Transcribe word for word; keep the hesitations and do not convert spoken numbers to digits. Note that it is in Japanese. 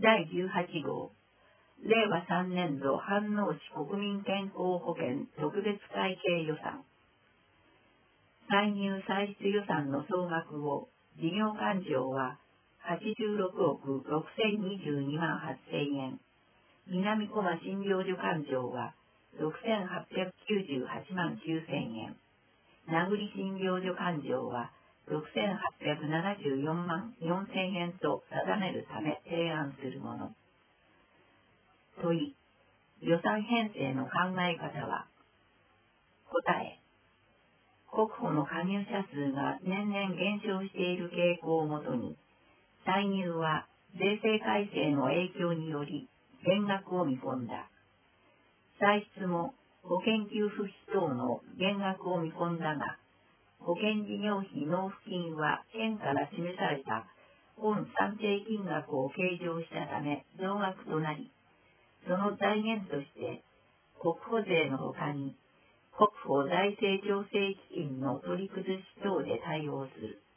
だいじゅうはちごうれいわさんねんど飯能市国民健康保険特別会計予算。歳入歳出予算の総額を事業勘定ははちじゅうろくおくろくせんにじゅうにまんはっせんえん、南小間診療所勘定はろくせんはっぴゃくきゅうじゅうはちまんきゅうせんえん、名栗診療所勘定はろくせんはっぴゃくななじゅうよんまんよんせんえんと定めるため提案するもの。問い、予算編成の考え方は。答え、国保の加入者数が年々減少している傾向をもとに、歳入は税制改正の影響により減額を見込んだ。歳出も保険給付費等の減額を見込んだが、保険事業費納付金は県から示された本算定金額を計上したため増額となり、その財源として国保税のほかに国保財政調整基金の取り崩し等で対応する。